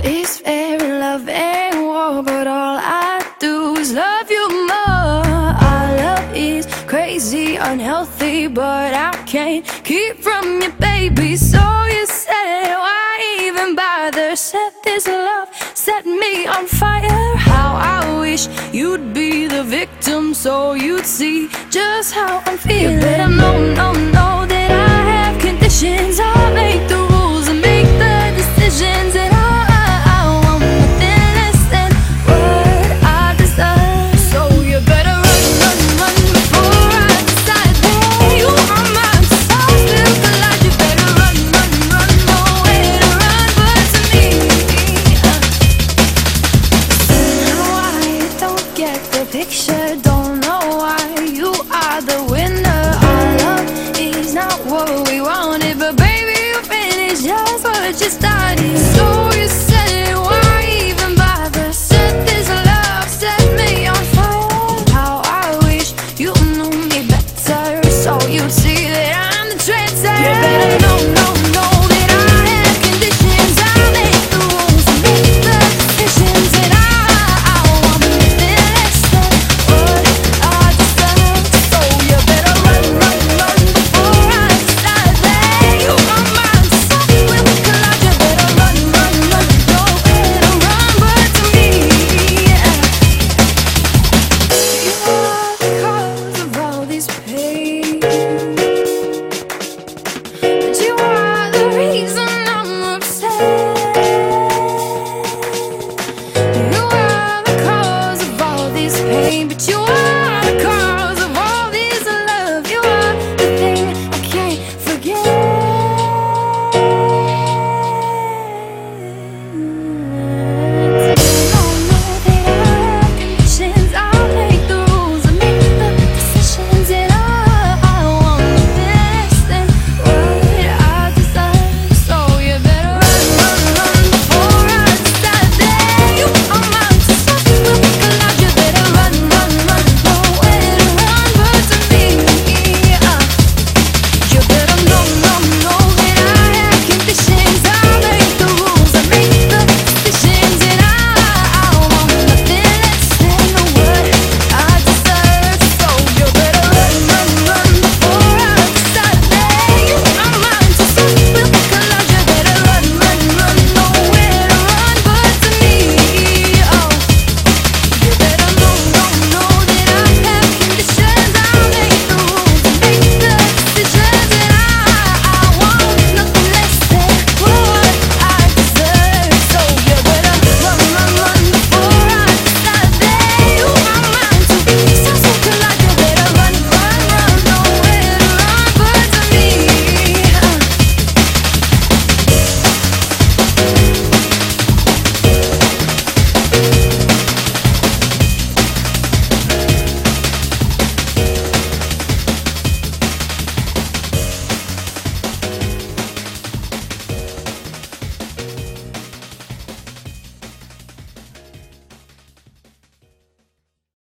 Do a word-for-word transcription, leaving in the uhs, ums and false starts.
It's fair in love and war, but all I do is love you more. Our love is crazy, unhealthy, but I can't keep from you, baby. So you say, why even bother? Set this love, set me on fire. How I wish you'd be the victim, so you'd see just how I'm feeling. You better know, no, no.